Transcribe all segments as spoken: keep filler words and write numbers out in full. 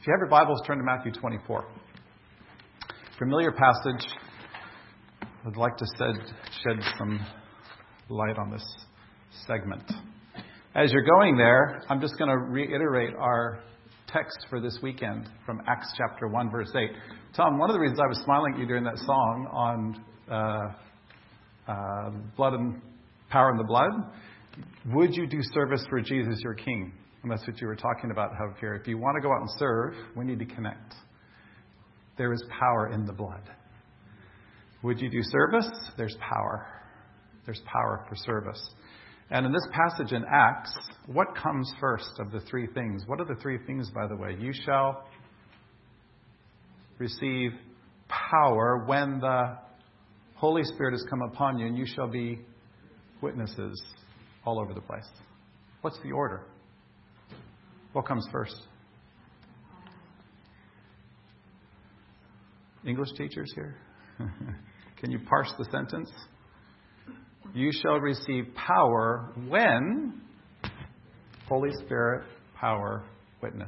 If you have your Bibles, turn to Matthew twenty-four. Familiar passage. I'd like to shed, shed some light on this segment. As you're going there, I'm just going to reiterate our text for this weekend from Acts chapter one, verse eight. Tom, one of the reasons I was smiling at you during that song on uh, uh, blood and power in the blood, would you do service for Jesus, your King? And that's what you were talking about, how here, if you want to go out and serve, we need to connect. There is power in the blood. Would you do service? There's power. There's power for service. And in this passage in Acts, what comes first of the three things? What are the three things, by the way? You shall receive power when the Holy Spirit has come upon you, and you shall be witnesses all over the place. What's the order? What comes first? English teachers here? Can you parse the sentence? You shall receive power when Holy Spirit, power, witness.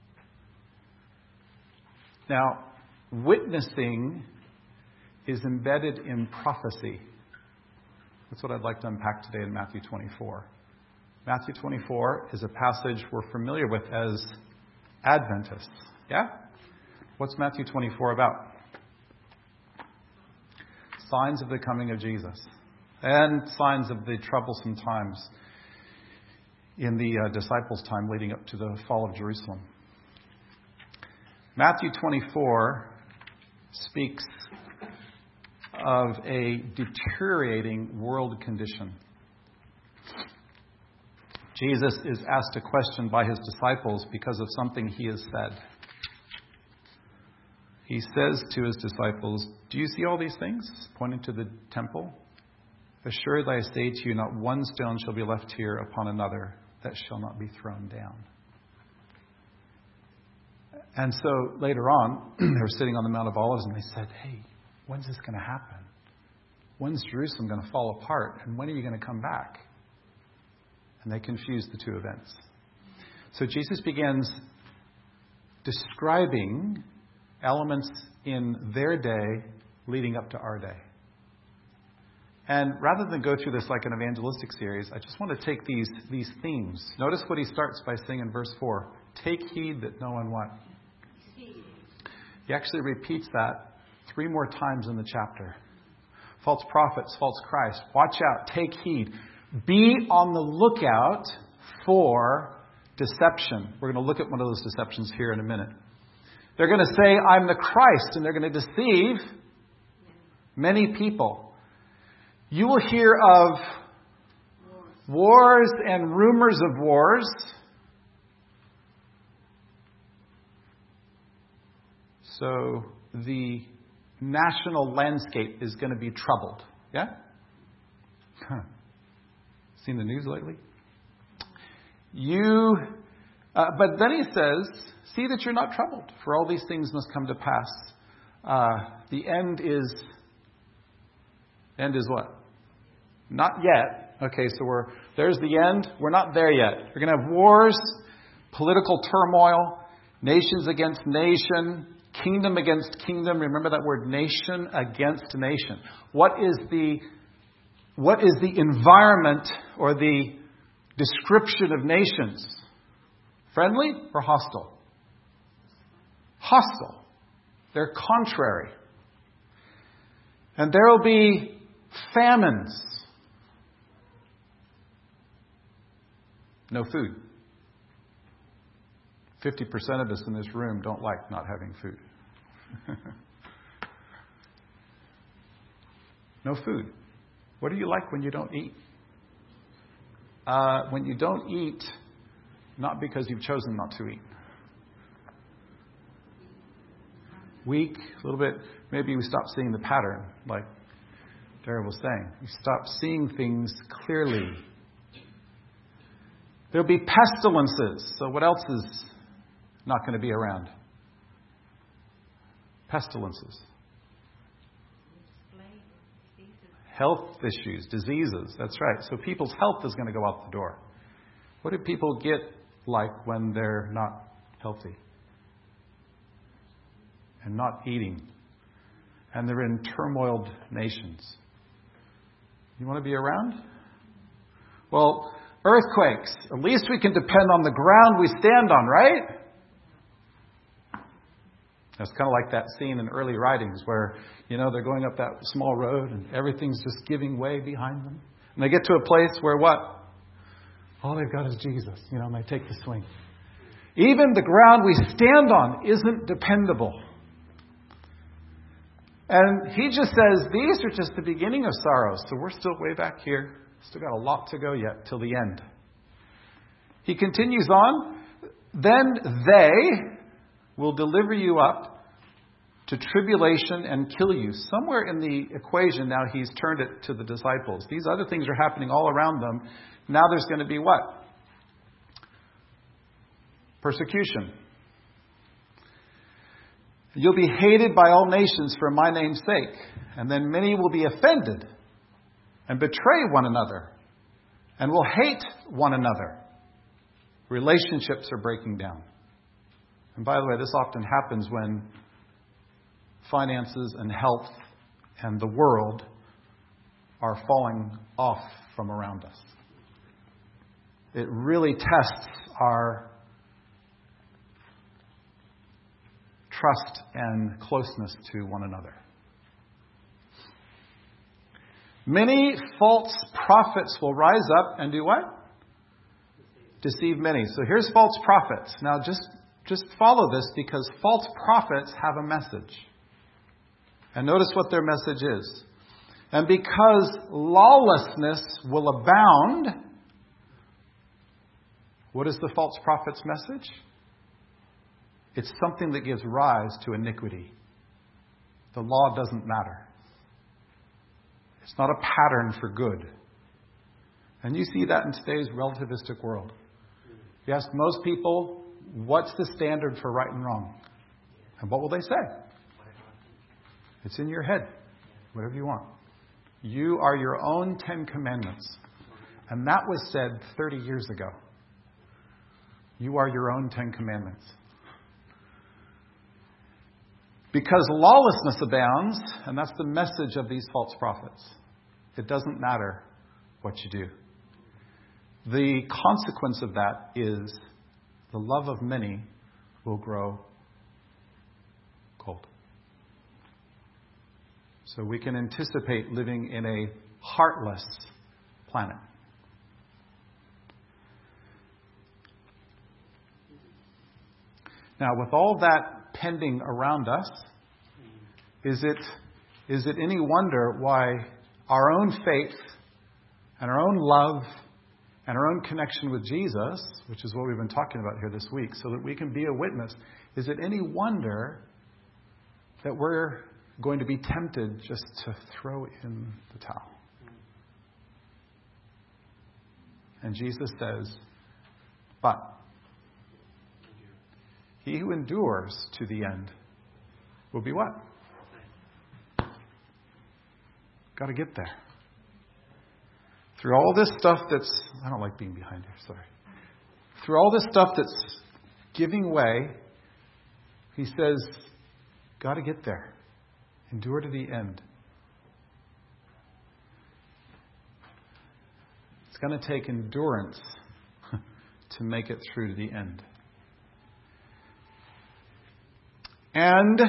Now, witnessing is embedded in prophecy. That's what I'd like to unpack today in Matthew twenty-four. Matthew twenty-four is a passage we're familiar with as Adventists. Yeah? What's Matthew twenty-four about? Signs of the coming of Jesus. And signs of the troublesome times in the uh, disciples' time leading up to the fall of Jerusalem. Matthew twenty-four speaks of a deteriorating world condition. Jesus is asked a question by his disciples because of something he has said. He says to his disciples, "Do you see all these things?" Pointing to the temple. "Assuredly I say to you, not one stone shall be left here upon another that shall not be thrown down." And so later on, they were sitting on the Mount of Olives and they said, "Hey, when's this going to happen? When's Jerusalem going to fall apart? And when are you going to come back?" And they confused the two events. So Jesus begins describing elements in their day leading up to our day. And rather than go through this like an evangelistic series, I just want to take these, these themes. Notice what he starts by saying in verse four. Take heed that no one what? He actually repeats that three more times in the chapter. False prophets, false Christ. Watch out. Take heed. Be on the lookout for deception. We're going to look at one of those deceptions here in a minute. They're going to say, "I'm the Christ," and they're going to deceive many people. You will hear of wars and rumors of wars. So the national landscape is going to be troubled. Yeah? Huh. Seen the news lately? You, uh, but then he says, "See that you're not troubled, for all these things must come to pass." Uh, the end is, end is what? Not yet. Okay, so we're, there's the end. We're not there yet. We're going to have wars, political turmoil, nations against nation, kingdom against kingdom. Remember that word, nation against nation. What is the, what is the environment or the description of nations? Friendly or hostile? Hostile. They're contrary. And there will be famines. No food. fifty percent of us in this room don't like not having food. No food. What do you like when you don't eat? Uh, when you don't eat, not because you've chosen not to eat. Weak, a little bit, maybe we stop seeing the pattern, like Darrell was saying. We stop seeing things clearly. There'll be pestilences. So what else is not going to be around? Pestilences. Health issues, diseases. That's right. So people's health is going to go out the door. What do people get like when they're not healthy? and not eating. And they're in turmoiled nations. You want to be around? Well, earthquakes. At least we can depend on the ground we stand on, right? It's kind of like that scene in early writings where, you know, they're going up that small road and everything's just giving way behind them. And they get to a place where what? All they've got is Jesus, you know, and they take the swing. Even the ground we stand on isn't dependable. And he just says, these are just the beginning of sorrows. So we're still way back here. Still got a lot to go yet till the end. He continues on. Then they will deliver you up to tribulation and kill you. Somewhere in the equation now he's turned it to the disciples. These other things are happening all around them. Now there's going to be what? Persecution. You'll be hated by all nations for my name's sake. And then many will be offended and betray one another and will hate one another. Relationships are breaking down. And by the way, this often happens when finances and health and the world are falling off from around us. It really tests our trust and closeness to one another. Many false prophets will rise up and do what? Deceive many. So here's false prophets. Now just, just follow this because false prophets have a message. And notice what their message is. And because lawlessness will abound, what is the false prophet's message? It's something that gives rise to iniquity. The law doesn't matter. It's not a pattern for good. And you see that in today's relativistic world. If you ask most people, what's the standard for right and wrong? And what will they say? It's in your head. Whatever you want. You are your own Ten Commandments. And that was said thirty years ago. You are your own Ten Commandments. Because lawlessness abounds, and that's the message of these false prophets. It doesn't matter what you do. The consequence of that is the love of many will grow cold. So we can anticipate living in a heartless planet. Now, with all that pending around us, is it is it any wonder why our own faith and our own love and our own connection with Jesus, which is what we've been talking about here this week, so that we can be a witness, is it any wonder that we're going to be tempted just to throw in the towel? And Jesus says, but he who endures to the end will be what? Got to get there. Through all this stuff that's... I don't like being behind here, sorry. Through all this stuff that's giving way, he says, got to get there. Endure to the end. It's going to take endurance to make it through to the end. And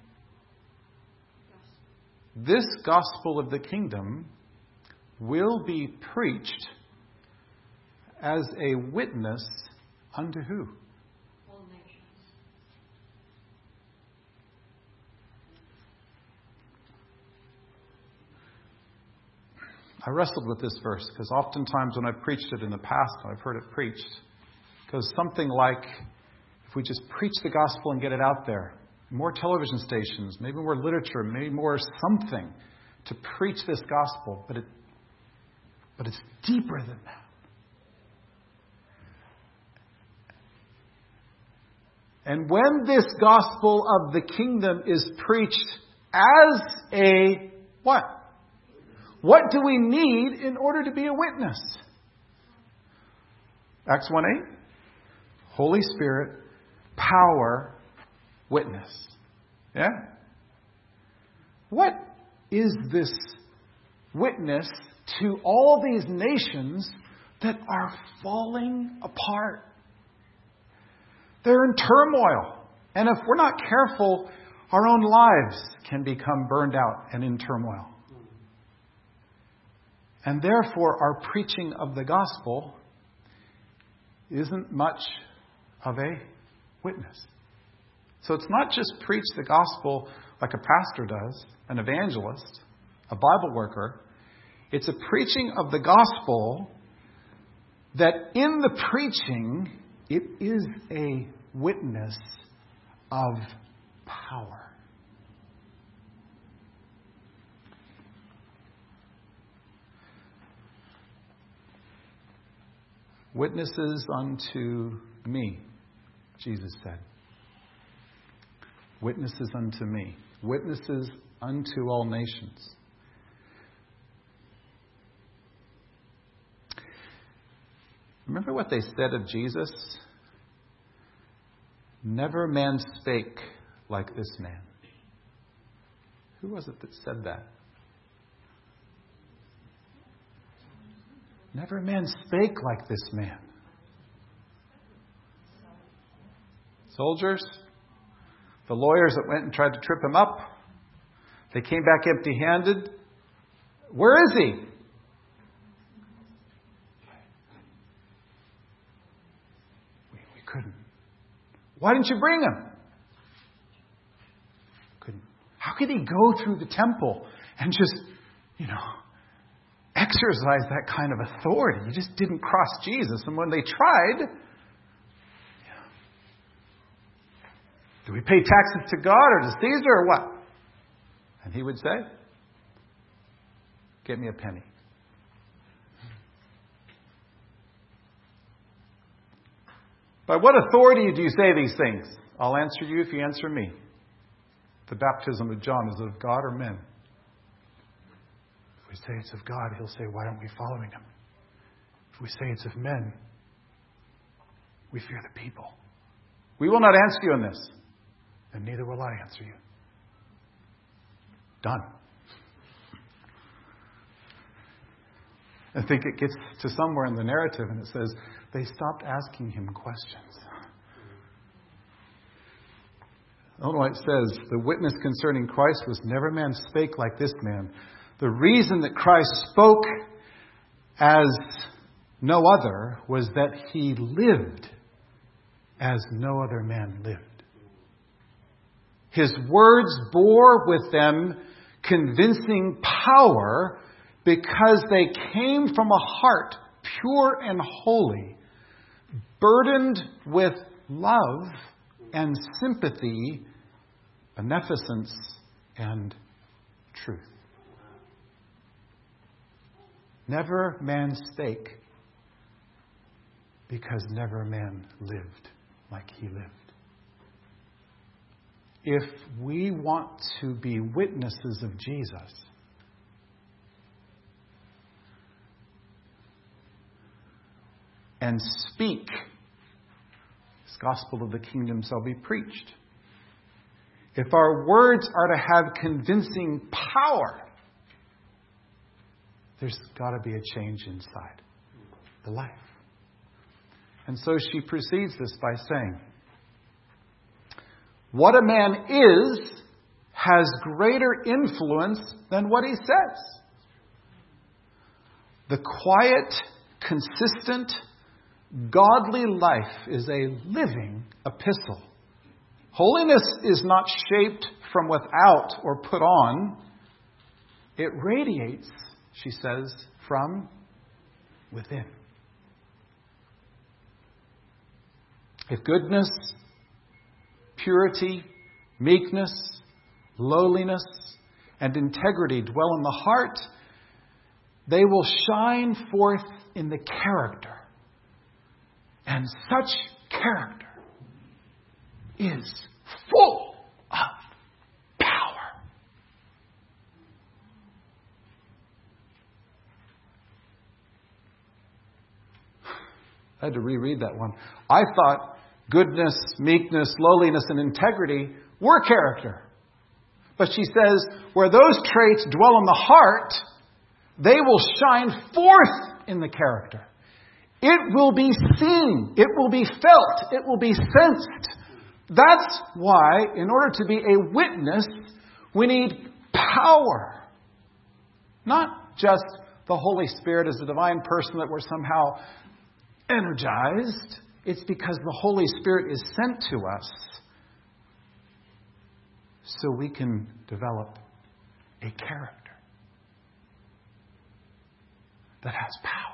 this gospel of the kingdom will be preached as a witness unto who? All nations. I wrestled with this verse because oftentimes when I've preached it in the past, I've heard it preached. Because something like, if we just preach the gospel and get it out there, more television stations, maybe more literature, maybe more something to preach this gospel. But it, but it's deeper than that. And when this gospel of the kingdom is preached as a what? What do we need in order to be a witness? Acts one eight. Holy Spirit, power, witness. Yeah? What is this witness to all these nations that are falling apart? They're in turmoil. And if we're not careful, our own lives can become burned out and in turmoil. And therefore, our preaching of the gospel isn't much of a witness. So it's not just preach the gospel like a pastor does, an evangelist, a Bible worker. It's a preaching of the gospel that in the preaching, it is a witness of power. Witnesses unto me, Jesus said. Witnesses unto me. Witnesses unto all nations. Remember what they said of Jesus? Never man spake like this man. Who was it that said that? Never man spake like this man. Soldiers? The lawyers that went and tried to trip him up? They came back empty-handed? Where is he? We, we couldn't. Why didn't you bring him? Couldn't. How could he go through the temple and just, you know, exercise that kind of authority? He just didn't cross Jesus. And when they tried, yeah, do we pay taxes to God or to Caesar or what? And he would say, get me a penny. By what authority do you say these things? I'll answer you if you answer me. The baptism of John, is it of God or men? If we say it's of God, he'll say, why aren't we following him? If we say it's of men, we fear the people. We will not answer you on this, and neither will I answer you. Done. I think it gets to somewhere in the narrative and it says, they stopped asking him questions. Oh no, it says, the witness concerning Christ was never man spake like this man. The reason that Christ spoke as no other was that he lived as no other man lived. His words bore with them convincing power because they came from a heart pure and holy, burdened with love and sympathy, beneficence and truth. Never man spake because never man lived like he lived. If we want to be witnesses of Jesus, and speak, this gospel of the kingdom shall be preached. If our words are to have convincing power, there's got to be a change inside the life. And so she precedes this by saying, what a man is has greater influence than what he says. The quiet, consistent, godly life is a living epistle. Holiness is not shaped from without or put on. It radiates, she says, from within. If goodness, purity, meekness, lowliness, and integrity dwell in the heart, they will shine forth in the character. And such character is full of power. I had to reread that one. I thought goodness, meekness, lowliness, and integrity were character. But she says, where those traits dwell in the heart, they will shine forth in the character. It will be seen. It will be felt. It will be sensed. That's why, in order to be a witness, we need power. Not just the Holy Spirit as a divine person that we're somehow energized. It's because the Holy Spirit is sent to us so we can develop a character that has power.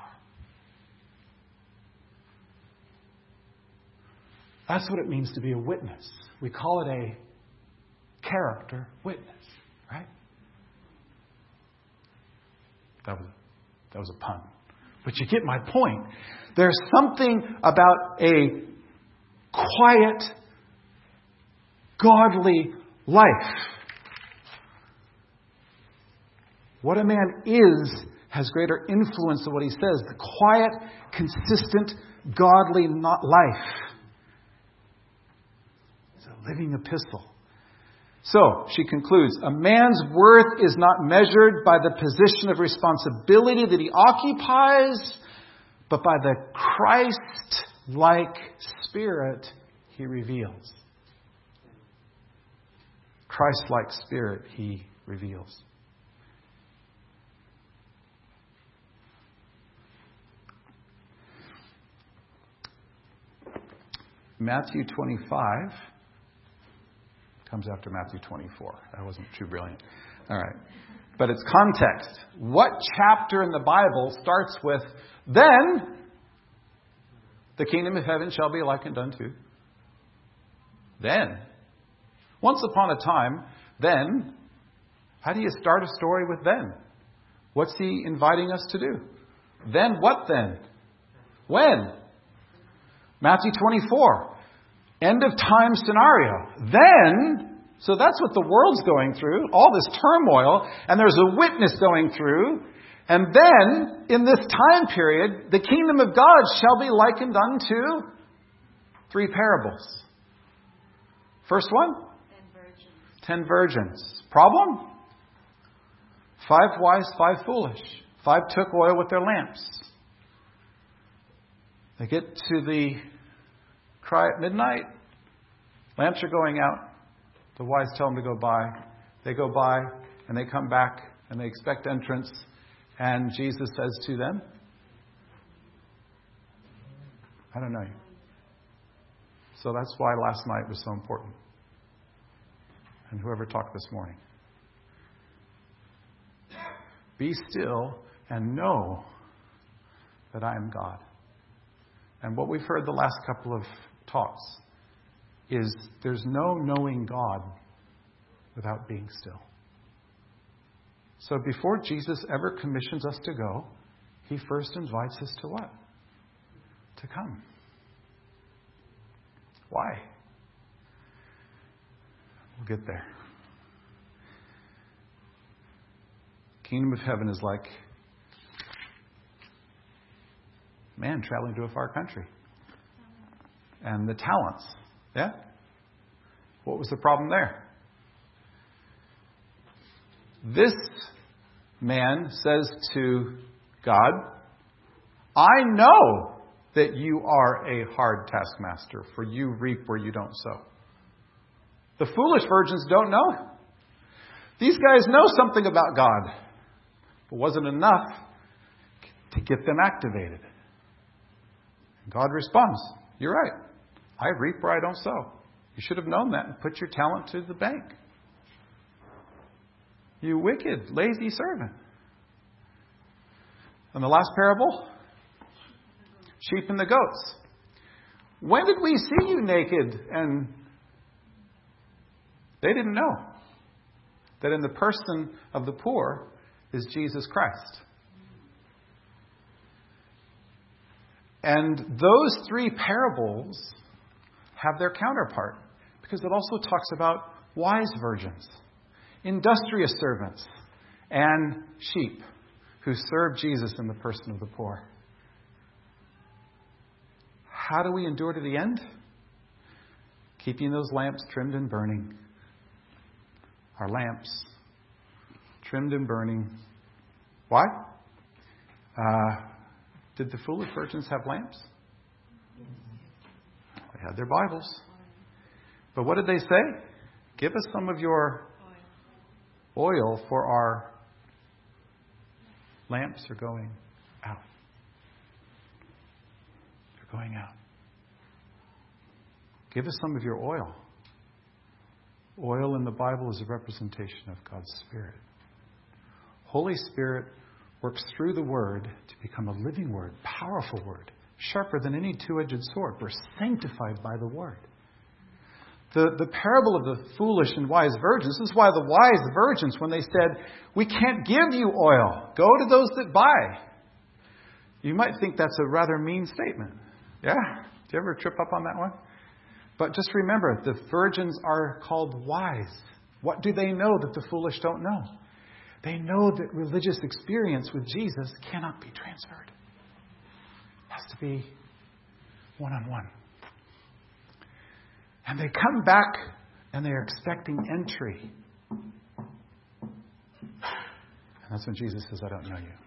That's what it means to be a witness. We call it a character witness, right? That was, that was a pun. But you get my point. There's something about a quiet, godly life. What a man is has greater influence than what he says. The quiet, consistent, godly life. It's a living epistle. So, she concludes, a man's worth is not measured by the position of responsibility that he occupies, but by the Christ-like spirit he reveals. Christ-like spirit he reveals. Matthew twenty-five comes after Matthew twenty-four. That wasn't too brilliant. All right. But it's context. What chapter in the Bible starts with, then the kingdom of heaven shall be likened unto? Then. Once upon a time, then. How do you start a story with then? What's he inviting us to do? Then what then? When? Matthew twenty-four. End of time scenario. Then, so that's what the world's going through, all this turmoil, and there's a witness going through. And then, in this time period, the kingdom of God shall be likened unto three parables. First one? Ten virgins. Ten virgins. Problem? Five wise, five foolish. Five took oil with their lamps. They get to the cry at midnight. Lamps are going out. The wise tell them to go by. They go by and they come back and they expect entrance. And Jesus says to them, I don't know you. So that's why last night was so important. And whoever talked this morning. Be still and know that I am God. And what we've heard the last couple of talks is there's no knowing God without being still. So before Jesus ever commissions us to go, he first invites us to what? To come. Why? We'll get there. Kingdom of heaven is like man traveling to a far country. And the talents. Yeah? What was the problem there? This man says to God, I know that you are a hard taskmaster, for you reap where you don't sow. The foolish virgins don't know. These guys know something about God, but wasn't enough to get them activated. God responds, you're right. I reap where I don't sow. You should have known that and put your talent to the bank. You wicked, lazy servant. And the last parable? Sheep and the goats. When did we see you naked? And they didn't know that in the person of the poor is Jesus Christ. And those three parables have their counterpart, because it also talks about wise virgins, industrious servants, and sheep who serve Jesus in the person of the poor. How do we endure to the end? Keeping those lamps trimmed and burning. our lamps, trimmed and burning. Why? Uh, did the foolish virgins have lamps? They had their Bibles. But what did they say? Give us some of your oil, for our lamps are going out. They're going out. Give us some of your oil. Oil in the Bible is a representation of God's Spirit. Holy Spirit works through the Word to become a living Word, powerful Word, sharper than any two-edged sword. We're sanctified by the Word. The, the parable of the foolish and wise virgins, this is why the wise virgins, when they said, we can't give you oil, go to those that buy. You might think that's a rather mean statement. Yeah? Did you ever trip up on that one? But just remember, the virgins are called wise. What do they know that the foolish don't know? They know that religious experience with Jesus cannot be transferred. It has to be one-on-one. And they come back and they're expecting entry. And that's when Jesus says, I don't know you.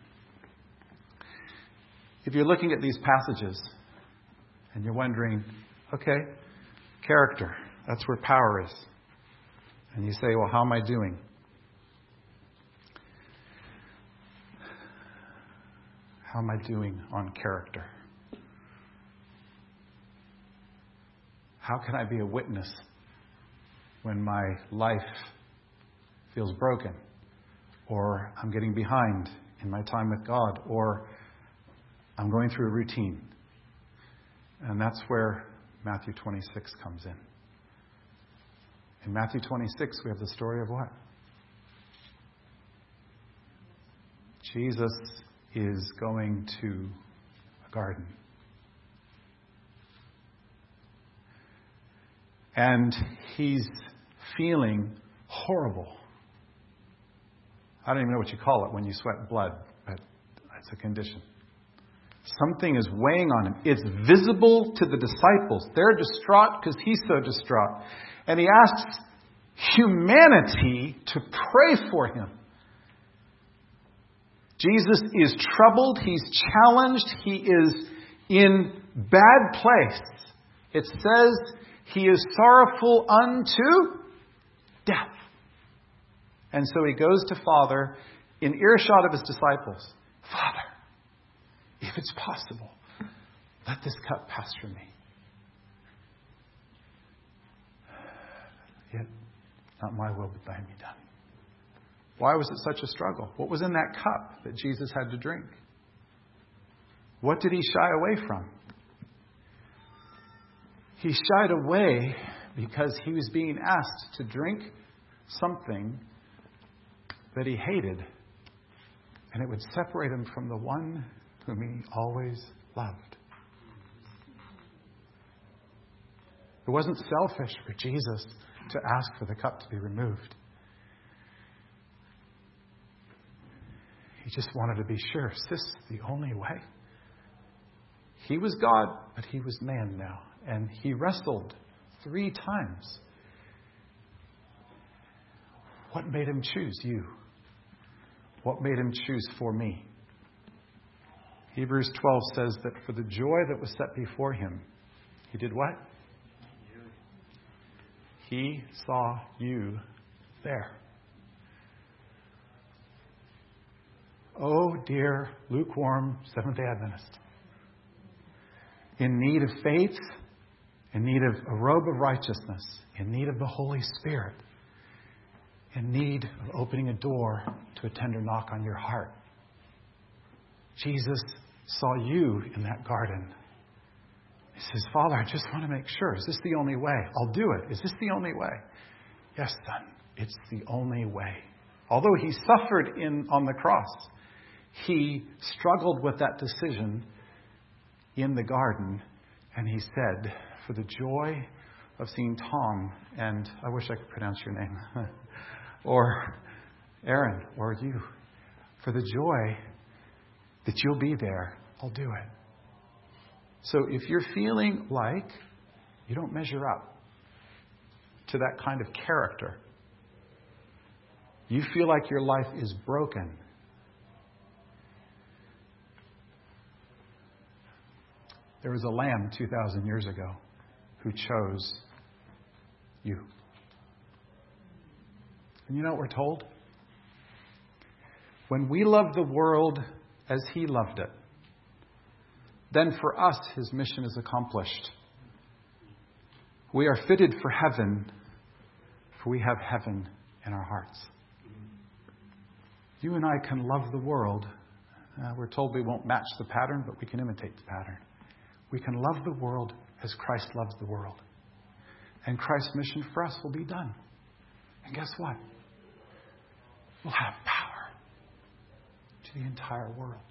If you're looking at these passages and you're wondering, okay, character, that's where power is. And you say, well, how am I doing? How am I doing on character? How can I be a witness when my life feels broken, or I'm getting behind in my time with God, or I'm going through a routine? And that's where Matthew twenty-six comes in. In Matthew twenty-six, we have the story of what? Jesus is going to a garden. And he's feeling horrible. I don't even know what you call it when you sweat blood, but it's a condition. Something is weighing on him. It's visible to the disciples. They're distraught because he's so distraught. And he asks humanity to pray for him. Jesus is troubled. He's challenged. He is in bad place. It says he is sorrowful unto death. And so he goes to Father in earshot of his disciples. Father, if it's possible, let this cup pass from me. Yet, not my will, but thine be done. Why was it such a struggle? What was in that cup that Jesus had to drink? What did he shy away from? He shied away because he was being asked to drink something that he hated. And it would separate him from the one whom he always loved. It wasn't selfish for Jesus to ask for the cup to be removed. He just wanted to be sure, is this the only way? He was God, but he was man now. And he wrestled three times. What made him choose you? What made him choose for me? Hebrews twelve says that for the joy that was set before him, he did what? He saw you there. Oh, dear lukewarm Seventh-day Adventist. In need of faith, in need of a robe of righteousness, in need of the Holy Spirit, in need of opening a door to a tender knock on your heart. Jesus saw you in that garden. He says, Father, I just want to make sure. Is this the only way? I'll do it. Is this the only way? Yes, son, it's the only way. Although he suffered in on the cross, he struggled with that decision in the garden, and he said, for the joy of seeing Tom, and I wish I could pronounce your name, or Aaron, or you, for the joy that you'll be there, I'll do it. So if you're feeling like you don't measure up to that kind of character, You feel like your life is broken. There was a lamb two thousand years ago who chose you. And you know what we're told? When we love the world as He loved it, then for us His mission is accomplished. We are fitted for heaven, for we have heaven in our hearts. You and I can love the world. Uh, we're told we won't match the pattern, but we can imitate the pattern. We can love the world as Christ loves the world. And Christ's mission for us will be done. And guess what? We'll have power to the entire world.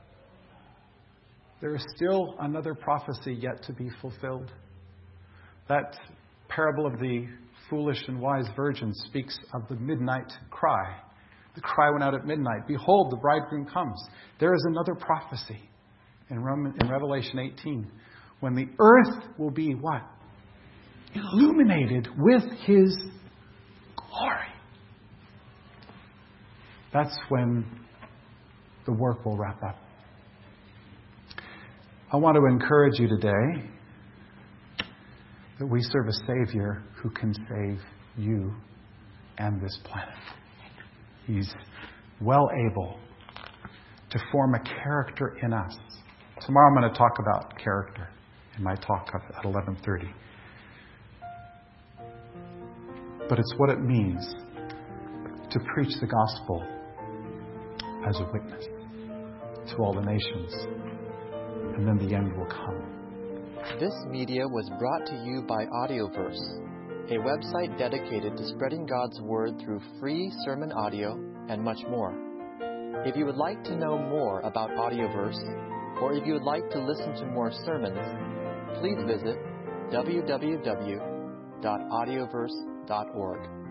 There is still another prophecy yet to be fulfilled. That parable of the foolish and wise virgin speaks of the midnight cry. The cry went out at midnight. Behold, the bridegroom comes. There is another prophecy in, Roman, in Revelation eighteen, when the earth will be what? Illuminated with His glory. That's when the work will wrap up. I want to encourage you today that we serve a Savior who can save you and this planet. He's well able to form a character in us. Tomorrow I'm going to talk about character in my talk at eleven thirty. But it's what it means to preach the gospel as a witness to all the nations. And then the end will come. This media was brought to you by Audioverse, a website dedicated to spreading God's Word through free sermon audio and much more. If you would like to know more about Audioverse, or if you would like to listen to more sermons, please visit w w w dot audioverse dot org.